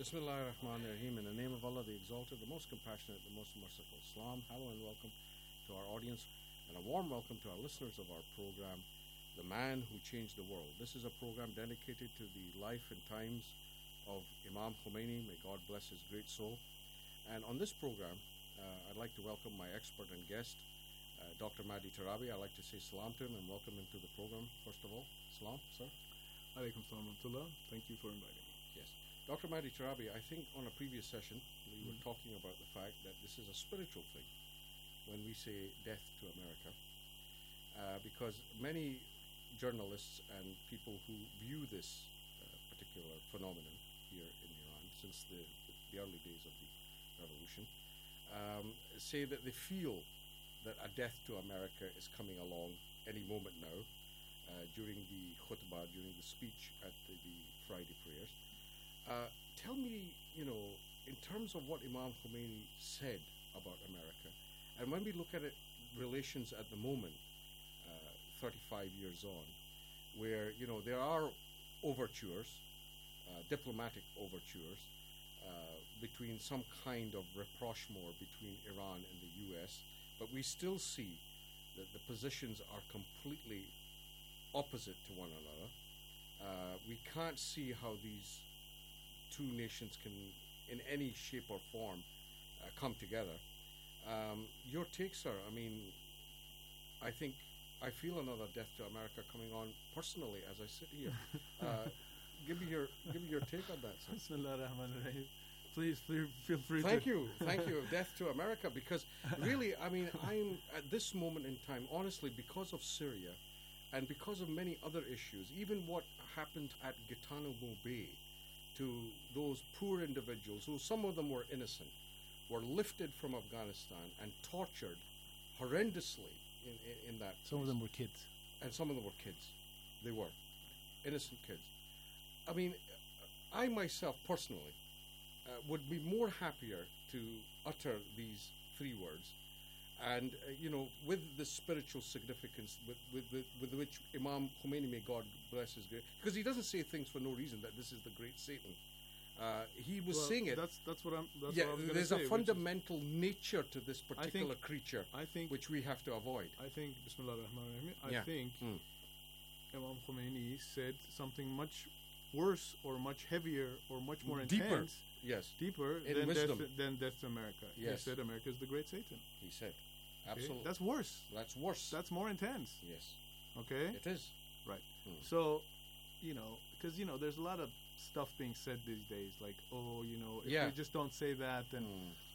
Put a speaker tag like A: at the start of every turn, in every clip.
A: Bismillah ar-Rahman ar-Rahim. In the name of Allah, the Exalted, the Most Compassionate, the Most Merciful. Salam, hello and welcome to our audience, and a warm welcome to our listeners of our program, The Man Who Changed the World. This is a program dedicated to the life and times of Imam Khomeini. May God bless his great soul. And on this program, I'd like to welcome my expert and guest, Dr. Mahdi Tarabi. I'd like to say salam to him and welcome him to the program, first of all. Salam, sir.
B: Alaikum salam wa rahmatullah. Thank you for inviting me.
A: Yes. Dr. Mahdi Tarabi, I think on a previous session we were talking about the fact that this is a spiritual thing when we say death to America, because many journalists and people who view this particular phenomenon here in Iran since the early days of the revolution say that they feel that a death to America is coming along any moment now during the khutbah, during the speech at the Friday prayers. Tell me, in terms of what Imam Khomeini said about America, and when we look at it, relations at the moment, 35 years on, where, there are overtures, diplomatic overtures, between some kind of rapprochement between Iran and the U.S., but we still see that the positions are completely opposite to one another. We can't see how these two nations can, in any shape or form, come together. Your take, sir? I mean, I feel another death to America coming on personally as I sit here. Give me your take on that, sir.
B: Bismillah ar-Rahman ar-Rahim. Please feel free.
A: Thank you. Death to America, because really, I mean, I'm at this moment in time, honestly, because of Syria, and because of many other issues, even what happened at Guantanamo Bay, to those poor individuals who, some of them were innocent, were lifted from Afghanistan and tortured horrendously in that
B: Some of them were kids.
A: And some of them were kids. They were innocent kids. I mean, I myself personally would be more happier to utter these three words, and with the spiritual significance with which Imam Khomeini, may God bless his great, because he doesn't say things for no reason that this is the great Satan. He was saying it.
B: That's what I'm. That's
A: yeah,
B: what I'm
A: there's
B: say,
A: a fundamental nature to this particular creature,
B: I think,
A: which we have to avoid.
B: I think Bismillah ar-Rahman ar-Rahim. I think Imam Khomeini said something much worse, or much heavier, or much more intense. Deeper than death to America.
A: Yes.
B: He said America is the great Satan.
A: He said, absolutely.
B: That's worse.
A: That's worse.
B: That's more intense.
A: Yes.
B: Okay?
A: It is.
B: Right. So, because, there's a lot of stuff being said these days, like, if you just don't say that, then,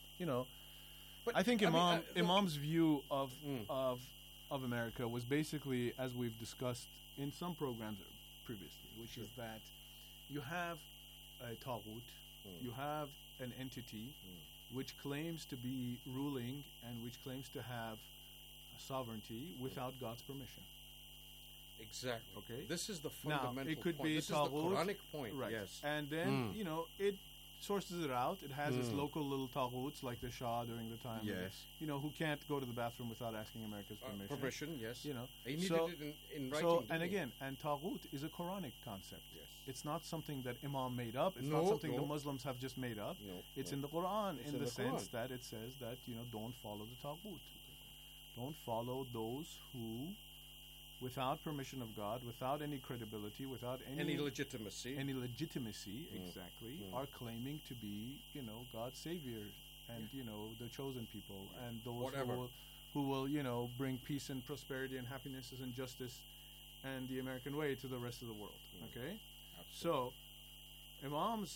B: But I think Imam's view of America was basically, as we've discussed in some programs previously, which is that you have a Taghut, you have an entity which claims to be ruling and which claims to have sovereignty without God's permission.
A: Exactly.
B: Okay.
A: This is the fundamental
B: now, it could
A: point.
B: Be
A: this
B: Taghut,
A: is the Quranic point.
B: Right.
A: Yes.
B: And then, it sources it out. It has its local little Taghuts, like the Shah during the time.
A: Yes.
B: Who can't go to the bathroom without asking America's permission.
A: Permission, yes.
B: He
A: needed it in writing.
B: And Taghut is a Quranic concept.
A: Yes.
B: It's not something that Imam made up. It's not something the Muslims have just made up.
A: No.
B: It's in the Quran,
A: It's
B: in the sense
A: Quran.
B: that it says that, don't follow the Taghut. Don't follow those who, without permission of God, without any credibility, without any legitimacy, exactly, are claiming to be, God's savior and, the chosen people and those who will, bring peace and prosperity and happiness and justice and the American way to the rest of the world. Okay?
A: Absolutely.
B: So, Imam's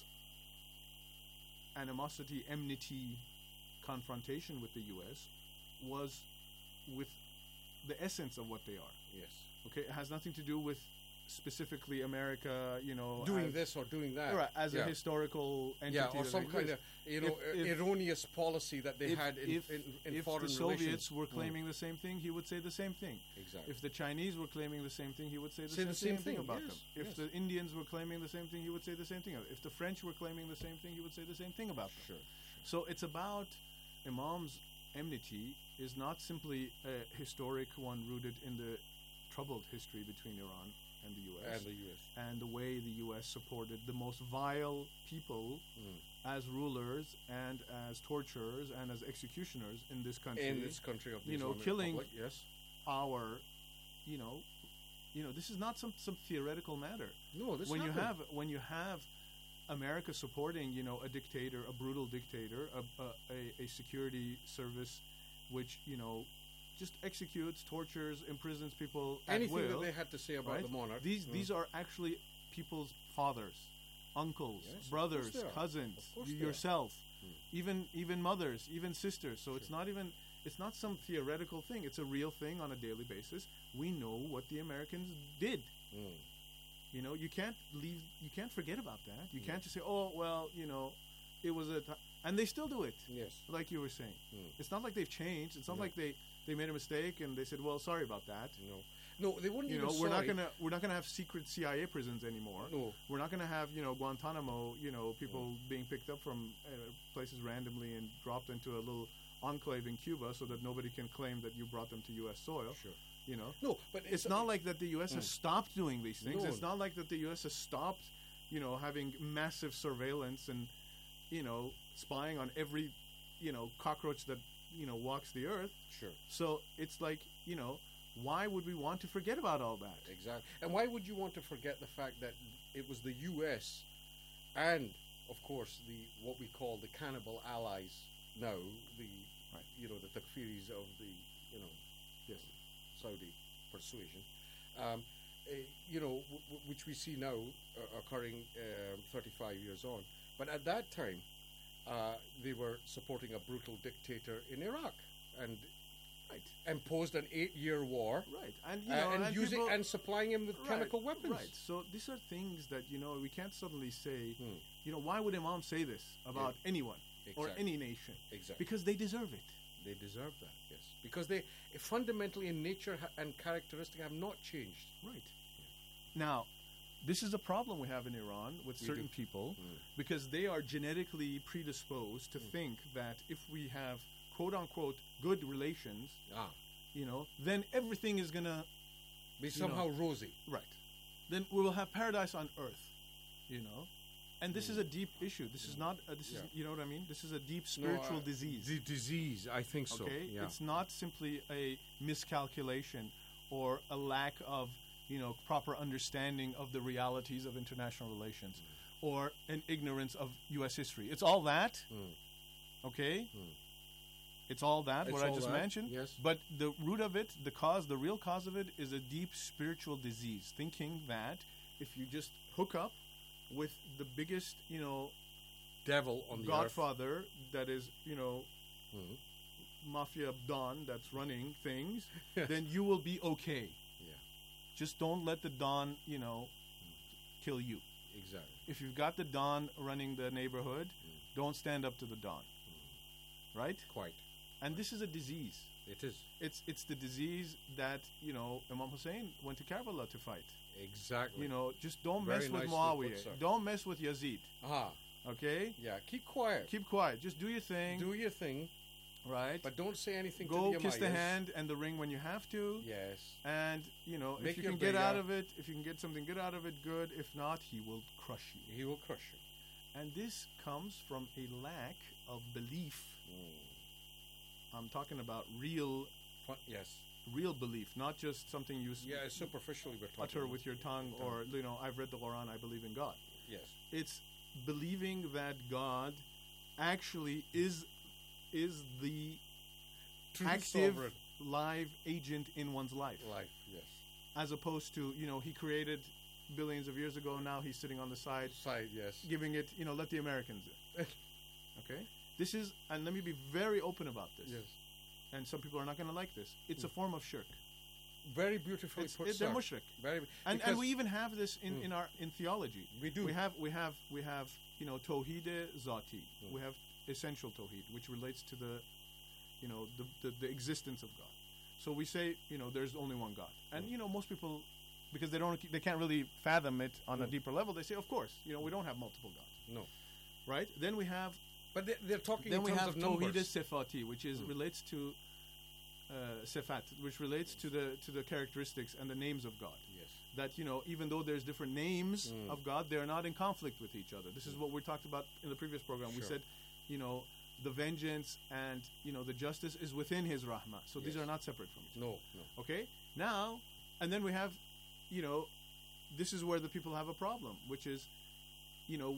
B: animosity, enmity, confrontation with the U.S. was with the essence of what they are.
A: Yes.
B: Okay, it has nothing to do with specifically America,
A: doing this or doing that,
B: right, as a historical entity,
A: or some kind of erroneous policy that they had in foreign relations.
B: If the Soviets were claiming the same thing, he would say the same thing.
A: Exactly.
B: If the Chinese were claiming the same thing, he would say the same thing about them. If the Indians were claiming the same thing, he would say the same thing. If the French were claiming the same thing, he would say the same thing about them.
A: Sure.
B: So it's about Imam's enmity is not simply a historic one rooted in the troubled history between Iran and the U.S. and the way the U.S. supported the most vile people as rulers and as torturers and as executioners in this country.
A: In this country of the Islamic
B: killing
A: Republic, yes.
B: our, this is not some theoretical matter.
A: No, this
B: when you have America supporting, a dictator, a brutal dictator, a security service, which just executes, tortures, imprisons people
A: anything
B: at will,
A: that they had to say about the monarch.
B: These are actually people's fathers, uncles, brothers, cousins, yourself, even mothers, even sisters. So it's not some theoretical thing. It's a real thing on a daily basis. We know what the Americans did. You can't forget about that. You can't just say, oh, well, it was and they still do it.
A: Yes.
B: Like you were saying. It's not like they've changed. It's not like they made a mistake and they said, well, sorry about that.
A: No, they wouldn't even
B: we're not gonna have secret CIA prisons anymore.
A: No.
B: We're not gonna have, Guantanamo, people being picked up from places randomly and dropped into a little enclave in Cuba so that nobody can claim that you brought them to U.S. soil.
A: Sure.
B: No, but it's not like that the U.S. has stopped doing these things. No. It's not like that the U.S. has stopped, having massive surveillance and, spying on every, cockroach that, walks the earth.
A: Sure.
B: So it's like, why would we want to forget about all that?
A: Exactly. And why would you want to forget the fact that it was the U.S. and, of course, what we call the cannibal allies now, the Takfiris of the, Saudi persuasion, which we see now occurring 35 years on. But at that time, they were supporting a brutal dictator in Iraq and imposed an 8-year war, and supplying him with chemical weapons.
B: Right. So these are things that we can't suddenly say. Why would Imam say this about anyone or any nation?
A: Exactly.
B: Because they deserve it.
A: They deserve that, yes. Because they fundamentally in nature and characteristic have not changed.
B: Right. Now, this is a problem we have in Iran with certain people because they are genetically predisposed to think that if we have quote-unquote good relations, then everything is going to
A: be somehow rosy.
B: Right. Then we will have paradise on earth, And this is a deep issue. This is not, you know what I mean? This is a deep spiritual disease.
A: The disease, I think so.
B: Okay?
A: Yeah.
B: It's not simply a miscalculation or a lack of, proper understanding of the realities of international relations or an ignorance of U.S. history. It's all that, okay? It's all that, what I just mentioned.
A: Yes.
B: But the root of it, the real cause of it is a deep spiritual disease, thinking that if you just hook up with the biggest,
A: devil on the
B: godfather earth. That is, mafia don that's running things, then you will be okay.
A: Yeah.
B: Just don't let the don, kill you.
A: Exactly.
B: If you've got the don running the neighborhood, don't stand up to the don. Right?
A: Quite.
B: And this is a disease.
A: It is.
B: It's the disease that, Imam Hussein went to Karbala to fight.
A: Exactly.
B: Just don't mess with Muawiyah. Don't mess with Yazid.
A: Aha.
B: Okay?
A: Yeah, keep quiet.
B: Keep quiet. Just do your thing.
A: Do your thing.
B: Right.
A: But don't say anything
B: to the
A: Go
B: kiss the hand and the ring when you have to.
A: Yes.
B: And, if you can get out of it, if you can get something good out of it, good. If not, he will crush you.
A: He will crush you.
B: And this comes from a lack of belief. I'm talking about real belief, not just something you
A: superficially
B: utter with your tongue or, I've read the Quran, I believe in God.
A: Yes.
B: It's believing that God actually is the
A: true
B: active,
A: sovereign.
B: Live agent in one's life.
A: Life, yes.
B: As opposed to, he created billions of years ago, now he's sitting on the side.
A: Yes.
B: Giving it, let the Americans do it. Okay? This is, and let me be very open about this.
A: Yes.
B: And some people are not going to like this. It's a form of shirk.
A: Very beautifully put.
B: They're mushrik. And we even have this in theology.
A: We do.
B: We have tawhid zati. We have essential tawhid, which relates to the existence of God. So we say there's only one God, and most people, because they can't really fathom it on a deeper level, they say, of course, we don't have multiple gods.
A: No.
B: Right? Then we have.
A: But they're talking.
B: Then
A: in
B: we
A: terms
B: have
A: of numbers.
B: tawhid sifati, which relates to sifat, which relates to the characteristics and the names of God.
A: Yes.
B: that, you know, even though there's different names of God, they're not in conflict with each other. This is what we talked about in the previous program. We said, you know, the vengeance and, you know, the justice is within his rahmah. So these are not separate from each other.
A: No.
B: Okay? Now, and then we have, you know, this is where the people have a problem, which is, you know,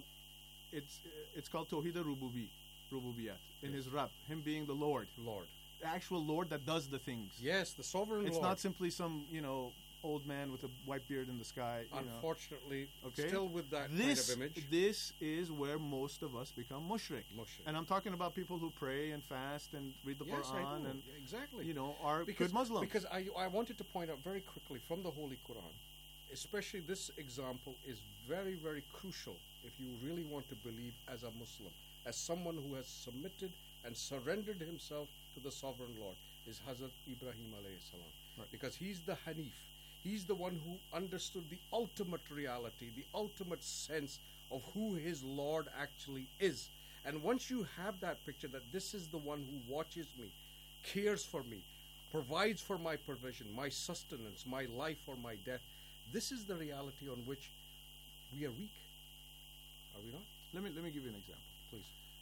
B: it's called Tawhid Rububiyat, in his Rabb, him being the Lord. The actual Lord that does the things.
A: Yes, the sovereign Lord.
B: It's not simply some, you know, old man with a white beard in the sky.
A: Unfortunately, still with that kind of image.
B: This is where most of us become mushrik. And I'm talking about people who pray and fast and read the Quran and
A: exactly,
B: you know, are good Muslims.
A: Because I wanted to point out very quickly from the Holy Quran, especially this example is very, very crucial if you really want to believe as a Muslim, as someone who has submitted and surrendered himself to the sovereign Lord, is Hazrat Ibrahim alayhi salam.
B: Right.
A: Because he's the Hanif. He's the one who understood the ultimate reality, the ultimate sense of who his Lord actually is. And once you have that picture that this is the one who watches me, cares for me, provides for my provision, my sustenance, my life or my death, this is the reality on which we are weak. Are we not?
B: Let me give you an example.
A: Please.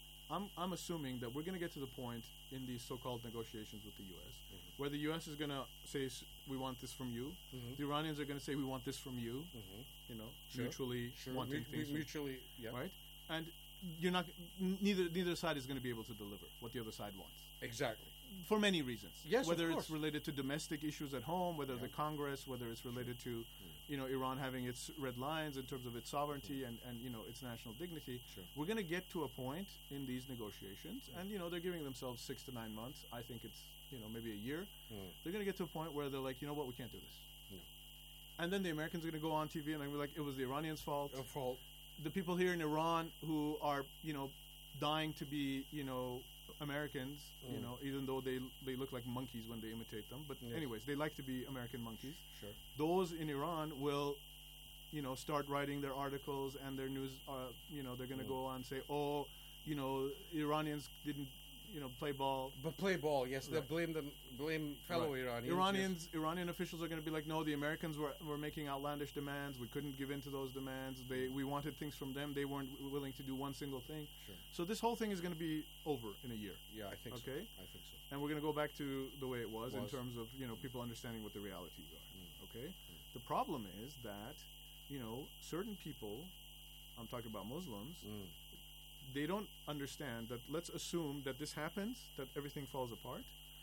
B: I'm assuming that we're going to get to the point in these so-called negotiations with the U.S. Where the U.S. is going to say, we want this from you. The Iranians are going to say, we want this from you. You know, mutually wanting things.
A: Mutually,
B: right? And you're not. Neither side is going to be able to deliver what the other side wants.
A: Exactly.
B: For many reasons.
A: Yes,
B: whether
A: of
B: it's related to domestic issues at home, whether the Congress, whether it's related to, you know, Iran having its red lines in terms of its sovereignty and you know, its national dignity. We're going to get to a point in these negotiations, and you know, they're giving themselves 6 to 9 months. I think it's, you know, maybe a year. They're going to get to a point where they're like, you know what, we can't do this. And then the Americans are going to go on TV and they're going to be like, it was the Iranians' fault. The people here in Iran who are, you know, dying to be, you know, Americans, you know, even though they look like monkeys when they imitate them. But anyways, they like to be American monkeys. Those in Iran will, you know, start writing their articles and their news, you know, they're going to go on and say, oh, you know, Iranians didn't, you know, play ball.
A: But play ball, yes. They'll blame fellow Iranians.
B: Iranian officials are going to be like, no, the Americans were making outlandish demands. We couldn't give in to those demands. We wanted things from them. They weren't willing to do one single thing. So this whole thing is going to be over in a year.
A: Yeah, I think so.
B: Okay?
A: I think so.
B: And we're going to go back to the way it was in terms of, you know, people understanding what the realities are. Okay? The problem is that, you know, certain people, I'm talking about Muslims, they don't understand that. Let's assume that this happens, that everything falls apart,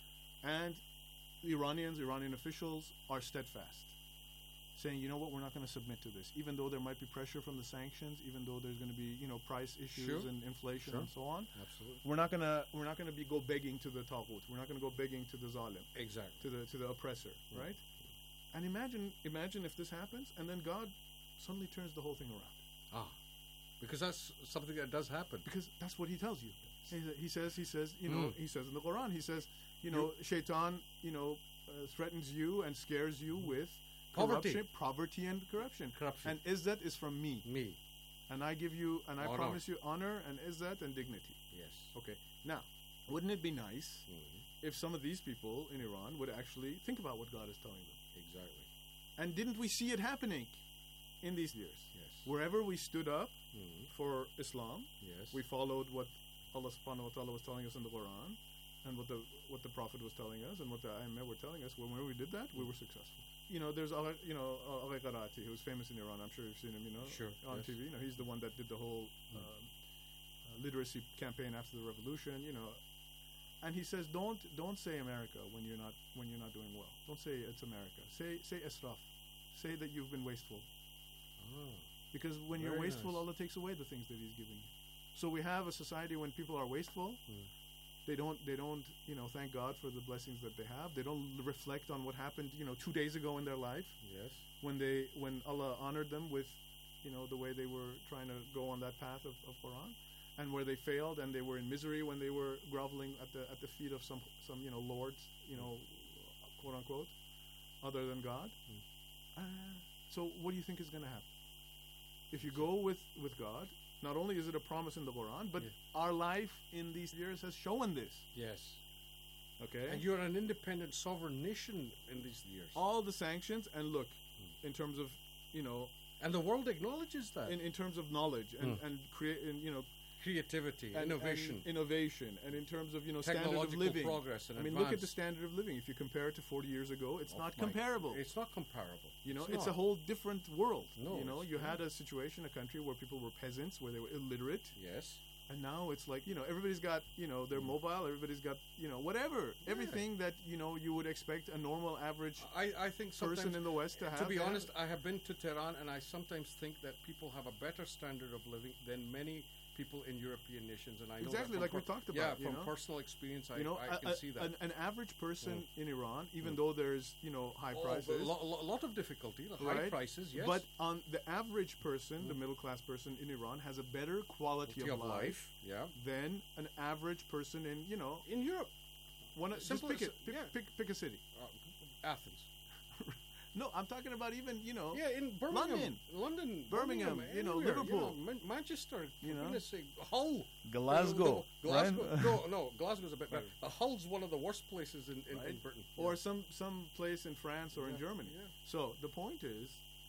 B: and the Iranian officials are steadfast, saying, you know what, we're not going to submit to this, even though there might be pressure from the sanctions, even though there's going to be, you know, price issues and inflation and so on.
A: Absolutely.
B: We're not going to go begging to the taghut. We're not going to go begging to the zalim.
A: Exactly.
B: To the oppressor, right? And imagine if this happens, and then God suddenly turns the whole thing around.
A: Because that's something that does happen.
B: Because that's what he tells you. He says, you know, he says in the Quran, he says, you know, Shaitan, you know, threatens you and scares you with poverty and corruption. And izzat is from me. And I give you, and I promise you honor and izzat and dignity.
A: Yes.
B: Okay. Now, wouldn't it be nice if some of these people in Iran would actually think about what God is telling them?
A: Exactly.
B: And didn't we see it happening in these years?
A: Yes.
B: Wherever we stood up for Islam, we followed what Allah subhanahu wa ta'ala was telling us in the Quran, and what the Prophet was telling us, and what the Aimah were telling us. When we did that, we were successful. You know, there's Agha Qarati, who's famous in Iran. I'm sure you've seen him, you know, on TV. You know, he's the one that did the whole literacy campaign after the revolution, you know. And he says, don't say America when you're not doing well. Don't say it's America. Say israf. Say that you've been wasteful. Because when you're wasteful, Allah takes away the things that He's giving you. So we have a society when people are wasteful. They don't, you know, thank God for the blessings that they have. They don't reflect on what happened, you know, 2 days ago in their life.
A: Yes.
B: When Allah honored them with, you know, the way they were trying to go on that path of Quran, and where they failed and they were in misery when they were groveling at the feet of some you know, lords, you know, quote unquote, other than God. So what do you think is going to happen? If you go with God, not only is it a promise in the Quran, but our life in these years has shown this.
A: Yes.
B: Okay.
A: And you're an independent sovereign nation in these years.
B: All the sanctions, and look, in terms of, you know,
A: and the world acknowledges that
B: in terms of knowledge and create, and, you know,
A: creativity,
B: and innovation, and in terms of, you know, standard of living,
A: progress and
B: advance. Look at the standard of living. If you compare it to 40 years ago, it's not comparable.
A: It's not comparable.
B: You know, it's a whole different world.
A: No,
B: you know, you had a situation, a country where people were peasants, where they were illiterate.
A: Yes.
B: And now it's like, you know, everybody's got, you know, they're mobile. Everybody's got, you know, whatever, everything that, you know, you would expect a normal average
A: I think person
B: in the West to have.
A: To be honest, I have been to Tehran, and I sometimes think that people have a better standard of living than many people in European nations, and I know
B: exactly like we talked about.
A: Yeah, from personal experience, I can see that.
B: An average person in Iran, even though there's, you know, high prices,
A: a lot of difficulty, high prices, yes.
B: But on the average person, the middle class person in Iran has a better quality of life, than an average person in, you know,
A: in Europe.
B: Just pick a city.
A: Athens.
B: No, I'm talking about even, you know,
A: in Birmingham, London,
B: Birmingham, you know, Liverpool,
A: you know, Manchester,
B: you know,
A: Hull,
B: Glasgow.
A: No, Glasgow's a bit better. Hull's one of the worst places in Britain,
B: or some place in France or in Germany. Yeah. So the point is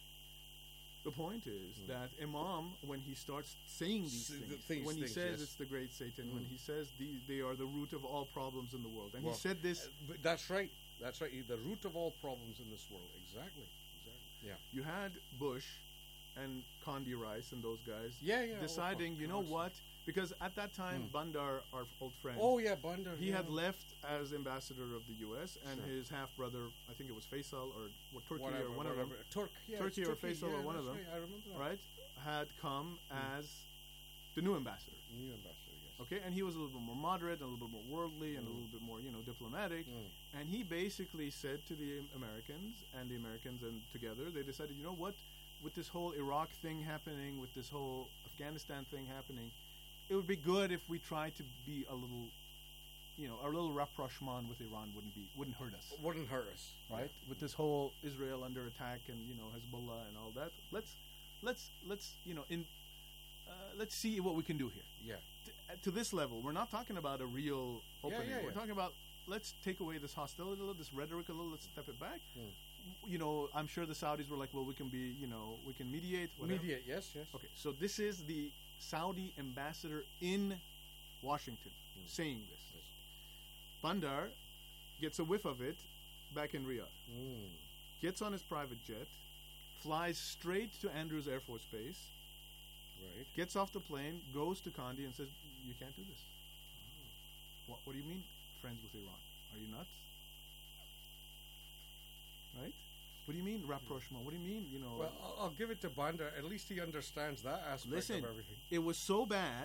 B: that Imam, when he starts saying these things, when he says it's the great Satan, when he says they are the root of all problems in the world, and he said this.
A: That's right. That's right. The root of all problems in this world. Exactly. Yeah.
B: You had Bush and Condi Rice and those guys. Deciding, you know what? Because at that time, Bandar, our old friend.
A: Oh yeah, Bandar.
B: He had left as ambassador of the U.S. and his half brother, I think it was Faisal or Turkey or one of them. Turkey or Faisal or one of them.
A: Right, I remember that.
B: Right, had come as the new ambassador. Okay, and he was a little bit more moderate, and a little bit more worldly, and a little bit more, you know, diplomatic. And he basically said to the Americans, and together, they decided, you know what, with this whole Iraq thing happening, with this whole Afghanistan thing happening, it would be good if we tried to be a little, you know, a little rapprochement with Iran wouldn't hurt us.
A: Wouldn't hurt us,
B: right? With this whole Israel under attack and, you know, Hezbollah and all that, let's you know, let's see what we can do here.
A: Yeah.
B: To this level, we're not talking about a real opening. We're talking about, let's take away this hostility a little, this rhetoric a little, let's step it back. You know, I'm sure the Saudis were like, well, we can be, you know, we can mediate. Whatever.
A: Mediate, yes.
B: Okay, so this is the Saudi ambassador in Washington saying this. Yes. Bandar gets a whiff of it back in Riyadh. Gets on his private jet, flies straight to Andrews Air Force Base.
A: Right.
B: Gets off the plane, goes to Condi and says, you can't do this. What do you mean, friends with Iran? Are you nuts? Right? What do you mean, rapprochement? What do you mean, you know?
A: Well, I'll give it to Bandar. At least he understands that aspect of everything.
B: It was so bad,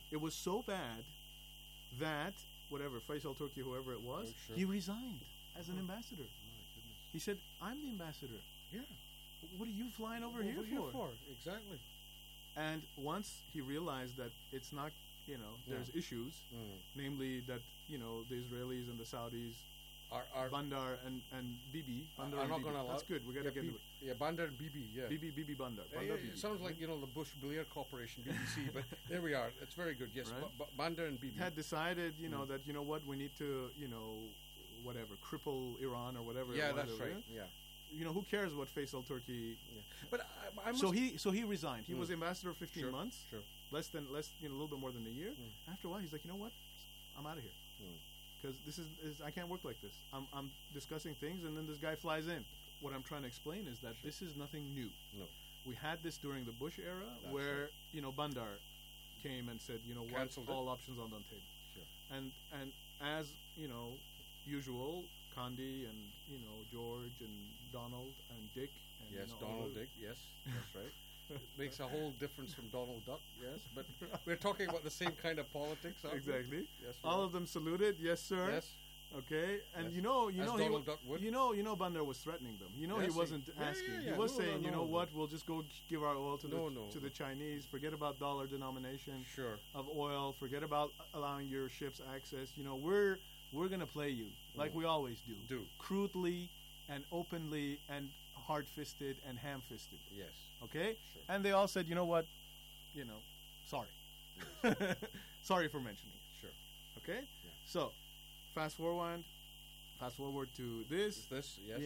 B: that, whatever, Faisal Turki, whoever it was, he resigned as an ambassador. He said, I'm the ambassador.
A: Yeah.
B: What are you flying over here for?
A: Exactly.
B: And once he realized that it's not, you know, there's issues, namely that, you know, the Israelis and the Saudis, Bandar and Bibi, Bandar
A: are not going to allow.
B: That's good. We got to get into it.
A: Yeah, Bandar and Bibi. Yeah.
B: Bibi Bandar.
A: It sounds like, you know, the Bush Blair Corporation, BBC, but there we are. It's very good. Yes, right? Bandar and Bibi
B: had decided, you know, that, you know what, we need to, you know, whatever, cripple Iran or whatever.
A: Yeah, that's right. Yeah.
B: You know, who cares what Faisal Turki?
A: Yeah. But I must.
B: So he resigned. He was ambassador 15 months.
A: Sure.
B: Less, you know, a little bit more than a year. After a while, he's like, you know what? I'm out of here. Because this is I can't work like this. I'm discussing things, and then this guy flies in. What I'm trying to explain is that this is nothing new.
A: No.
B: We had this during the Bush era, where you know, Bandar came and said, you know what, all options on the table.
A: Sure.
B: And as you know, usual, Condi and, you know, George and Donald and Dick. And,
A: yes,
B: you know,
A: Donald Dick. Yes, that's right. It makes a whole difference from Donald Duck. Yes, but we're talking about the same kind of politics.
B: Exactly.
A: Yes.
B: All of them saluted. Yes, sir.
A: Yes.
B: Okay, and you know, Bandar was threatening them. You know, he wasn't asking. He was saying, you know what, we'll just go give our oil to the Chinese. Forget about dollar denomination of oil. Forget about allowing your ships access. You know, we're gonna play you like we always do. Crudely and openly and hard-fisted and ham-fisted.
A: Yes.
B: Okay.
A: Sure.
B: And they all said, you know what, you know, sorry. Sorry for mentioning it.
A: Sure.
B: Okay.
A: Yeah.
B: So. Fast forward, Fast forward to this.
A: This, yes.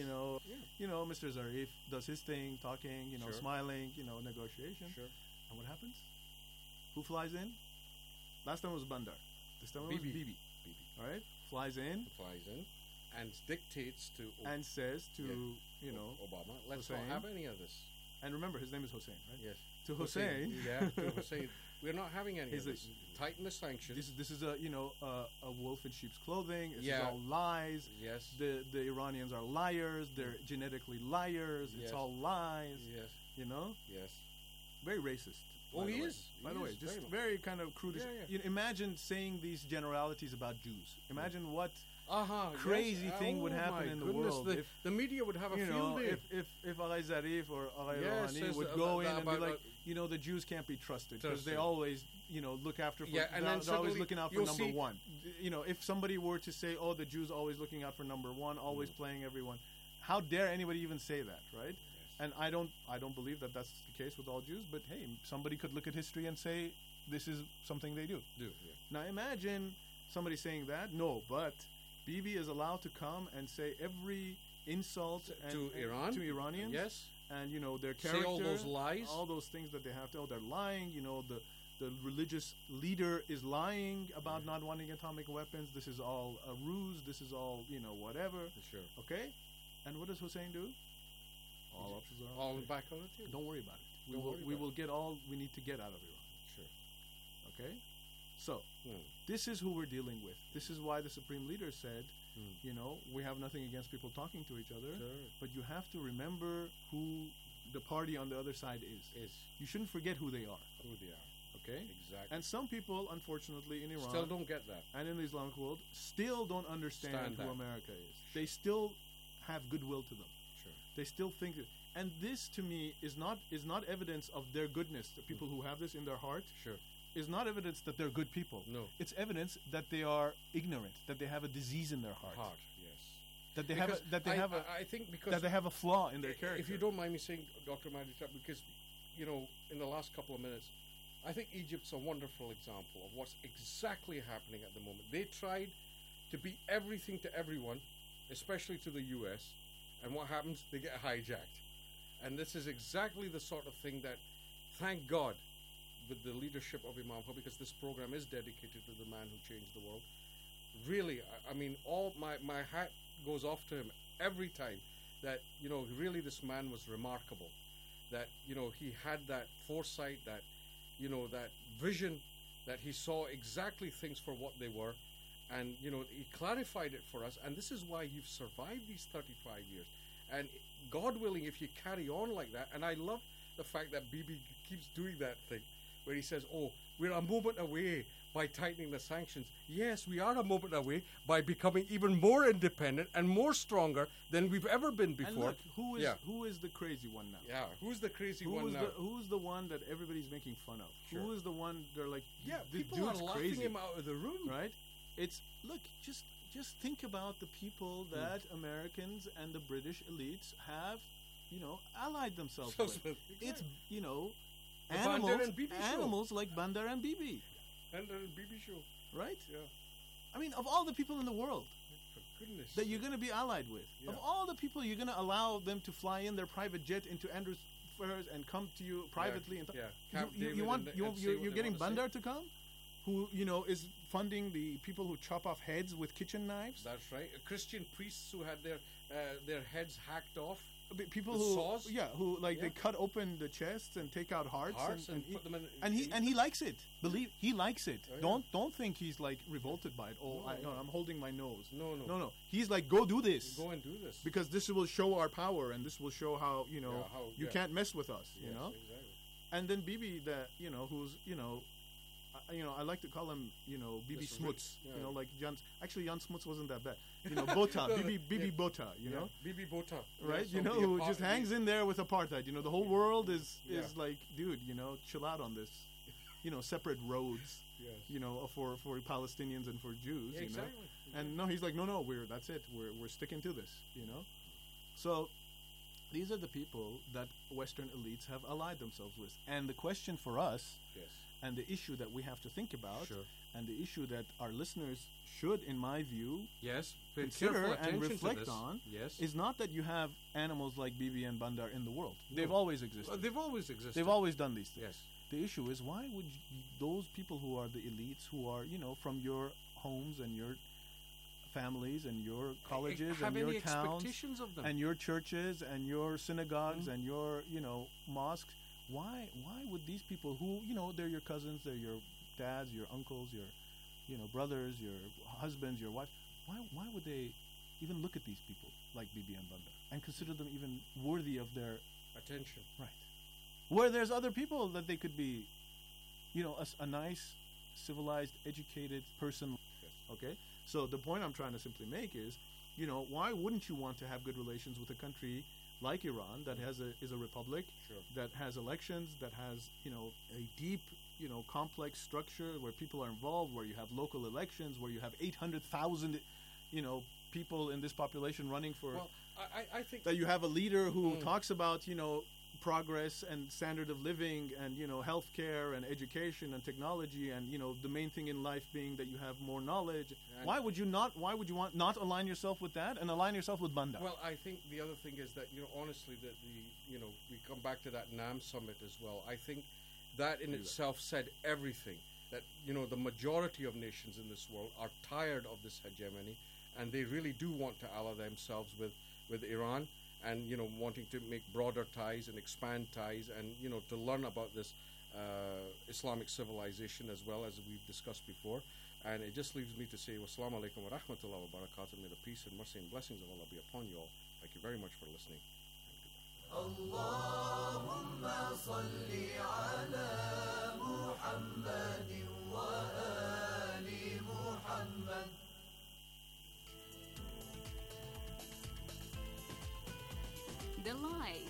B: Mr. Zarif does his thing, talking,
A: Sure.
B: smiling, negotiation.
A: Sure.
B: And what happens? Who flies in? Last time it was Bandar. This time it was
A: Bibi.
B: Bibi. All right? Flies in.
A: And dictates to
B: and says to,
A: Obama, let's
B: Hussein.
A: not have any of this.
B: And remember, his name is Hussein, right?
A: Yes.
B: To Hussein.
A: To Hussein. We're not having any of this. Tighten the sanctions.
B: This is a wolf in sheep's clothing. This is
A: Yeah.
B: all lies.
A: Yes.
B: The Iranians are liars. They're genetically liars.
A: Yes.
B: It's all lies.
A: Yes. Yes.
B: Very racist.
A: Oh, he is.
B: By the way, just
A: very,
B: very kind of crude.
A: Yeah.
B: Imagine saying these generalities about Jews. Imagine what
A: crazy
B: thing would happen in the world.
A: The media would have a field day.
B: If Ali Zarif or Ali
A: Yes,
B: Rouhani would go in and be like, the Jews can't be trusted because they always, look after.
A: And then
B: they're always looking out for number one. If somebody were to say, "Oh, the Jews always looking out for number one, always playing everyone," how dare anybody even say that, right? And I don't believe that that's the case with all Jews. But hey, somebody could look at history and say this is something they do. Now imagine somebody saying that. No, but Bibi is allowed to come and say every insult
A: to Iran,
B: to Iranians.
A: Yes.
B: And their character,
A: say all those lies,
B: all those things that they have to. Oh, they're lying. The religious leader is lying about not wanting atomic weapons. This is all a ruse. This is all whatever.
A: Sure.
B: Okay. And what does Hussein do? All options are
A: all back on the table.
B: Don't worry about it. We will get all we need to get out of Iran.
A: Sure.
B: Okay. So this is who we're dealing with. This is why the Supreme Leader said, we have nothing against people talking to each other, but you have to remember who the party on the other side is. You shouldn't forget who they are. Okay?
A: Exactly.
B: And some people, unfortunately, in Iran
A: still don't get that,
B: and in the Islamic world, still don't understand who America is. They still have goodwill to them.
A: Sure.
B: They still think that, and this to me is not evidence of their goodness. The people who have this in their heart, is not evidence that they're good people.
A: No,
B: it's evidence that they are ignorant, that they have a disease in their heart.
A: Yes.
B: That they
A: I think because
B: that they have a flaw in their character.
A: If you don't mind me saying, Dr. Mahdi, because in the last couple of minutes, I think Egypt's a wonderful example of what's exactly happening at the moment. They tried to be everything to everyone, especially to the U.S., and what happens? They get hijacked. And this is exactly the sort of thing that, thank God, with the leadership of Imam Khomeini, because this program is dedicated to the man who changed the world. Really, I mean, all my hat goes off to him every time that, really this man was remarkable. That, he had that foresight, that, that vision, that he saw exactly things for what they were. And, he clarified it for us. And this is why you've survived these 35 years. And God willing, if you carry on like that, and I love the fact that Bibi keeps doing that thing, where he says, oh, we're a moment away by tightening the sanctions. Yes, we are a moment away by becoming even more independent and more stronger than we've ever been before.
B: And look, who is the crazy one now?
A: Yeah, who's the crazy one now?
B: Who's the one that everybody's making fun of?
A: Sure.
B: Who is the one they're like, this
A: people
B: dude's
A: are laughing
B: crazy.
A: him out of the room.
B: Right? It's, look, just think about the people that Americans and the British elites have, allied themselves with.
A: Exactly.
B: It's,
A: Bandar
B: animals like Bandar and Bibi.
A: Bandar and Bibi show.
B: Right?
A: Yeah.
B: I mean, of all the people in the world
A: for goodness
B: that you're going to be allied with, of all the people you're going to allow them to fly in their private jet into Andrews Fairs and come to you privately and you're getting Bandar to come, who is funding the people who chop off heads with kitchen knives.
A: That's right. Christian priests who had their heads hacked off.
B: People who they cut open the chests and take out hearts
A: and put them in.
B: And he likes it. He likes it.
A: Oh, yeah.
B: Don't think he's like revolted by it. Oh, I'm holding my nose.
A: No.
B: He's like, go do this.
A: Go and do this
B: because this will show our power and this will show how you can't mess with us.
A: Yes, exactly.
B: And then Bibi, who's I like to call him Bibi Smuts.
A: Yeah.
B: Like Jan. Actually, Jan Smuts wasn't that bad. Bota, Bibi Bota.
A: Bibi Bota,
B: right? Who just hangs in there with apartheid. The whole world is like, dude, chill out on this. Separate roads.
A: Yes.
B: For Palestinians and for Jews.
A: Yeah, exactly.
B: And no, he's like, no, that's it. We're sticking to this. So, these are the people that Western elites have allied themselves with. And the question for us,
A: yes,
B: and the issue that we have to think about,
A: sure,
B: and the issue that our listeners should, in my view,
A: yes,
B: consider and reflect on,
A: yes,
B: is not that you have animals like Bibi and Bandar in the world. No. They've always existed.
A: Well, they've always existed.
B: They've always done these things.
A: Yes.
B: The issue is, why would those people who are the elites, who are, from your homes and your families and your colleges and your towns and your churches and your synagogues and your, mosques, why would these people who, they're your cousins, they're your dads, your uncles, your, brothers, your husbands, your wife, why would they even look at these people like Bibi and Bandar and consider them even worthy of their
A: attention?
B: Right. Where there's other people that they could be, a nice, civilized, educated person.
A: Yes.
B: Okay? So the point I'm trying to simply make is, why wouldn't you want to have good relations with a country like Iran that is a republic,
A: sure,
B: that has elections, that has, a deep, complex structure where people are involved, where you have local elections, where you have 800,000, people in this population running for...
A: Well, I think...
B: That you have a leader who talks about, progress and standard of living and, healthcare and education and technology and, the main thing in life being that you have more knowledge. And why would you want not align yourself with that and align yourself with Bandar?
A: Well, I think the other thing is that, honestly, that we come back to that NAM summit as well. I think that in itself said everything. That, the majority of nations in this world are tired of this hegemony, and they really do want to ally themselves with Iran, and wanting to make broader ties and expand ties, and to learn about this Islamic civilization as well, as we've discussed before. And it just leaves me to say, wassalamu alaikum wa rahmatullahi wa barakatuh. May the peace and mercy and blessings of Allah be upon you all. Thank you very much for listening. Allahumma salli ala Muhammadin wa ali Muhammad.
C: The light.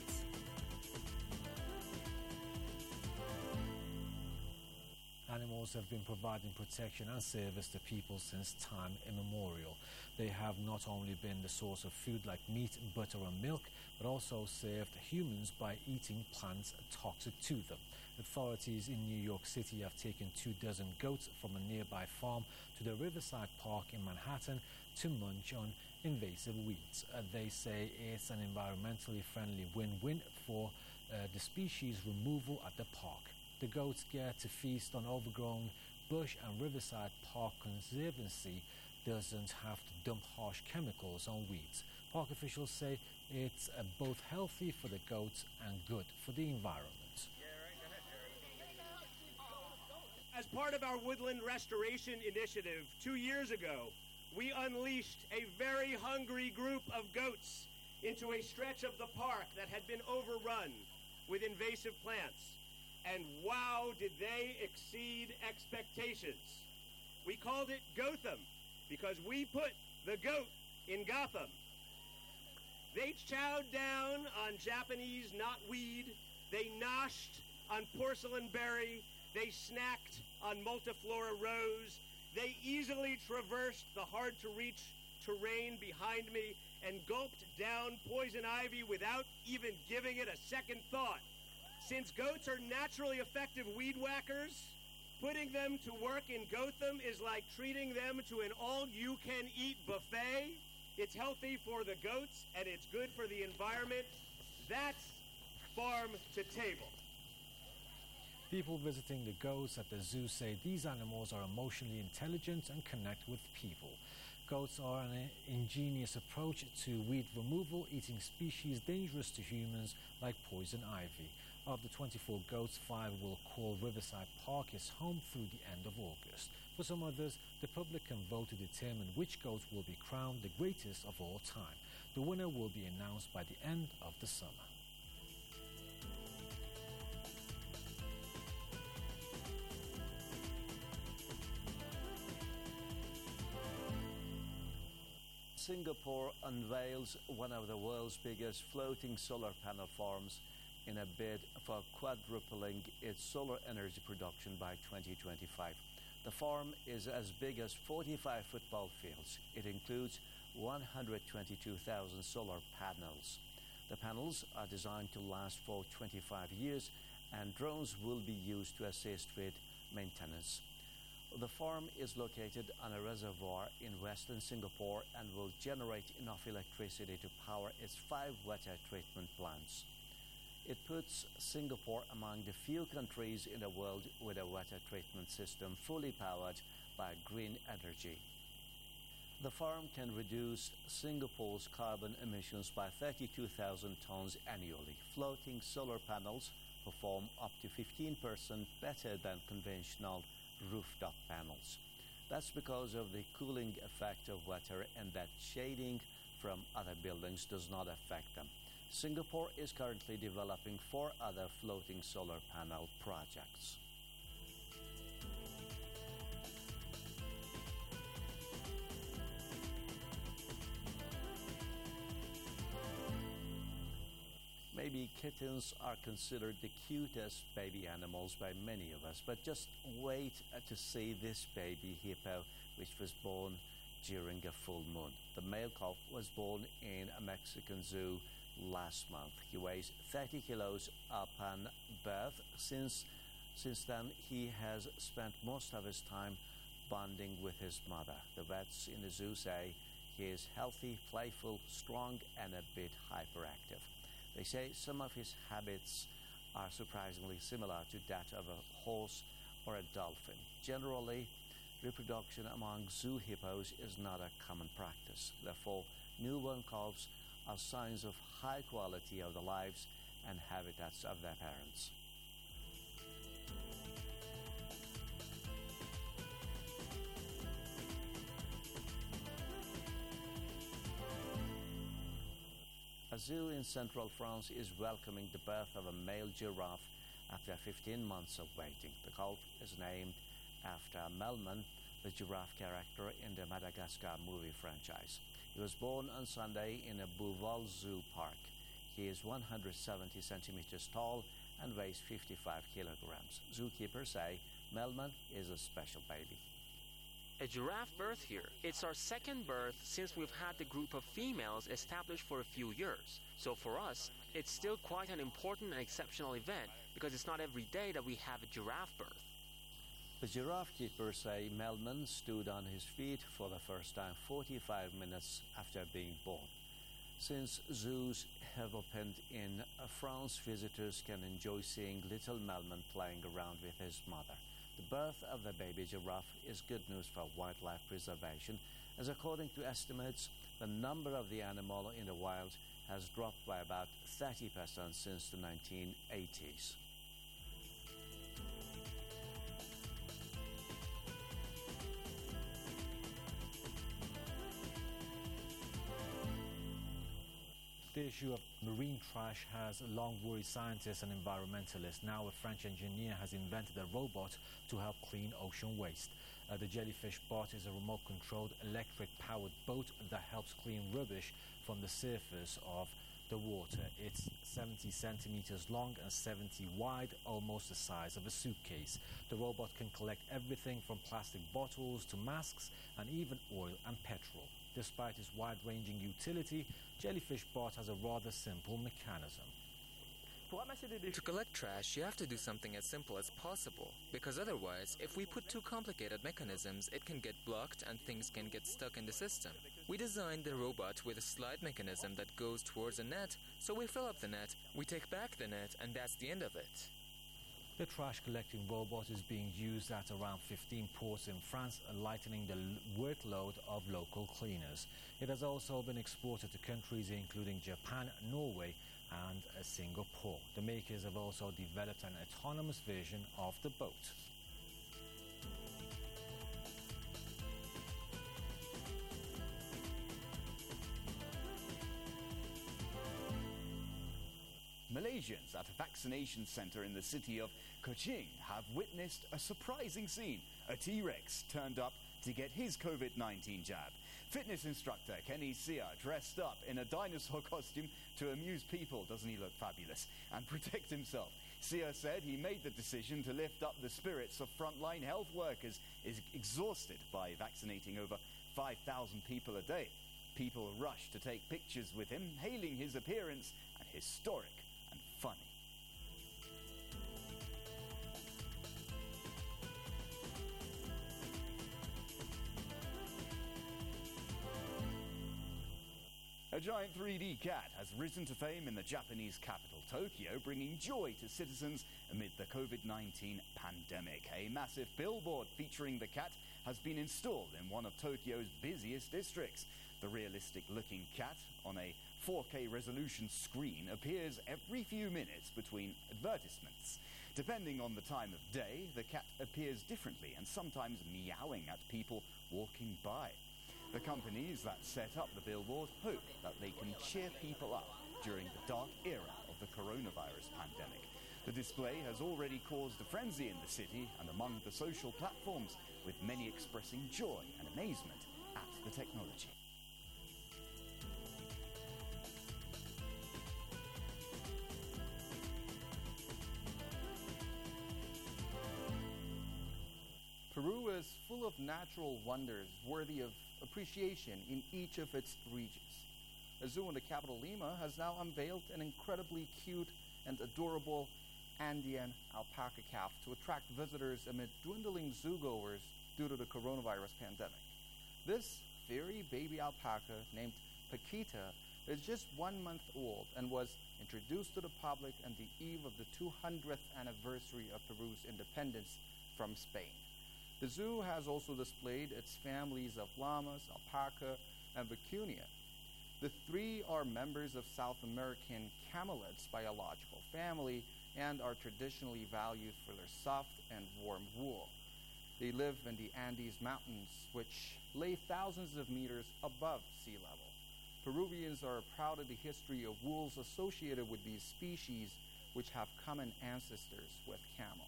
D: Animals have been providing protection and service to people since time immemorial. They have not only been the source of food like meat, butter and milk, but also served humans by eating plants toxic to them. Authorities in New York City have taken 24 goats from a nearby farm to the Riverside Park in Manhattan to munch on invasive weeds. They say it's an environmentally friendly win-win for the species removal at the park. The goats get to feast on overgrown bush, and Riverside Park Conservancy doesn't have to dump harsh chemicals on weeds. Park officials say it's both healthy for the goats and good for the environment.
E: As part of our woodland restoration initiative 2 years ago, we unleashed a very hungry group of goats into a stretch of the park that had been overrun with invasive plants. And wow, did they exceed expectations. We called it Gotham because we put the goat in Gotham. They chowed down on Japanese knotweed, they noshed on porcelain berry, they snacked on multiflora rose, they easily traversed the hard-to-reach terrain behind me and gulped down poison ivy without even giving it a second thought. Since goats are naturally effective weed whackers, putting them to work in Gotham is like treating them to an all-you-can-eat buffet. It's healthy for the goats, and it's good for the environment. That's farm to table.
D: People visiting the goats at the zoo say these animals are emotionally intelligent and connect with people. Goats are an ingenious approach to weed removal, eating species dangerous to humans like poison ivy. Of the 24 goats, 5 will call Riverside Park his home through the end of August. For some others, the public can vote to determine which goat will be crowned the greatest of all time. The winner will be announced by the end of the summer.
F: Singapore unveils one of the world's biggest floating solar panel farms in a bid for quadrupling its solar energy production by 2025. The farm is as big as 45 football fields. It includes 122,000 solar panels. The panels are designed to last for 25 years, and drones will be used to assist with maintenance. The farm is located on a reservoir in western Singapore and will generate enough electricity to power its 5 water treatment plants. It puts Singapore among the few countries in the world with a water treatment system fully powered by green energy. The farm can reduce Singapore's carbon emissions by 32,000 tons annually. Floating solar panels perform up to 15% better than conventional rooftop panels. That's because of the cooling effect of water and that shading from other buildings does not affect them. Singapore is currently developing 4 other floating solar panel projects. Maybe kittens are considered the cutest baby animals by many of us, but just wait to see this baby hippo, which was born during a full moon. The male calf was born in a Mexican zoo last month. He weighs 30 kilos upon birth. Since then, he has spent most of his time bonding with his mother. The vets in the zoo say he is healthy, playful, strong, and a bit hyperactive. They say some of his habits are surprisingly similar to that of a horse or a dolphin. Generally, reproduction among zoo hippos is not a common practice. Therefore, newborn calves are signs of high quality of the lives and habitats of their parents. A zoo in central France is welcoming the birth of a male giraffe after 15 months of waiting. The calf is named after Melman, the giraffe character in the Madagascar movie franchise. He was born on Sunday in a Bouval Zoo Park. He is 170 centimeters tall and weighs 55 kilograms. Zookeepers say Melman is a special baby.
G: A giraffe birth here. It's our second birth since we've had the group of females established for a few years. So for us, it's still quite an important and exceptional event because it's not every day that we have a giraffe birth.
F: The giraffe keepers say Melman stood on his feet for the first time 45 minutes after being born. Since zoos have opened in France, visitors can enjoy seeing little Melman playing around with his mother. The birth of the baby giraffe is good news for wildlife preservation, as according to estimates, the number of the animal in the wild has dropped by about 30% since the 1980s.
D: The issue of marine trash has long worried scientists and environmentalists. Now a French engineer has invented a robot to help clean ocean waste. The Jellyfish Bot is a remote-controlled electric-powered boat that helps clean rubbish from the surface of the water. It's 70 centimeters long and 70 wide, almost the size of a suitcase. The robot can collect everything from plastic bottles to masks and even oil and petrol. Despite its wide-ranging utility, Jellyfish Bot has a rather simple mechanism.
H: To collect trash, you have to do something as simple as possible, because otherwise, if we put too complicated mechanisms, it can get blocked and things can get stuck in the system. We designed the robot with a slide mechanism that goes towards a net, so we fill up the net, we take back the net, and that's the end of it.
D: The trash collecting robot is being used at around 15 ports in France, lightening the workload of local cleaners. It has also been exported to countries including Japan, Norway and Singapore. The makers have also developed an autonomous version of the boat.
I: Malaysians at a vaccination center in the city of Kuching have witnessed a surprising scene. A T-Rex turned up to get his COVID-19 jab. Fitness instructor Kenny Sia dressed up in a dinosaur costume to amuse people, doesn't he look fabulous, and protect himself. Sia said he made the decision to lift up the spirits of frontline health workers, is exhausted by vaccinating over 5,000 people a day. People rushed to take pictures with him, hailing his appearance and historic and funny. A giant 3D cat has risen to fame in the Japanese capital, Tokyo, bringing joy to citizens amid the COVID-19 pandemic. A massive billboard featuring the cat has been installed in one of Tokyo's busiest districts. The realistic-looking cat on a 4K resolution screen appears every few minutes between advertisements. Depending on the time of day, the cat appears differently and sometimes meowing at people walking by. The companies that set up the billboard hope that they can cheer people up during the dark era of the coronavirus pandemic. The display has already caused a frenzy in the city and among the social platforms, with many expressing joy and amazement at the technology.
J: Peru is full of natural wonders worthy of appreciation in each of its regions. A zoo in the capital, Lima, has now unveiled an incredibly cute and adorable Andean alpaca calf to attract visitors amid dwindling zoogoers due to the coronavirus pandemic. This fairy baby alpaca, named Paquita, is just 1 month old and was introduced to the public on the eve of the 200th anniversary of Peru's independence from Spain. The zoo has also displayed its families of llamas, alpaca, and vicuña. The three are members of South American camelids biological family and are traditionally valued for their soft and warm wool. They live in the Andes Mountains, which lay thousands of meters above sea level. Peruvians are proud of the history of wools associated with these species, which have common ancestors with camels.